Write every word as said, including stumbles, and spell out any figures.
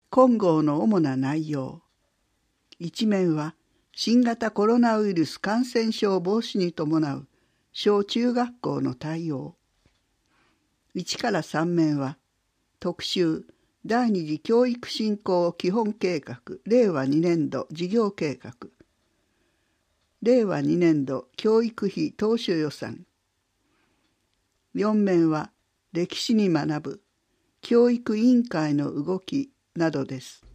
今号の主な内容。いち面は新型コロナウイルス感染症防止に伴う小中学校の対応。いちからさん面は特集第二次教育振興基本計画れいわにねんど事業計画。れいわにねんど教育費当初予算。よん面は歴史に学ぶ教育委員会の動きなどです。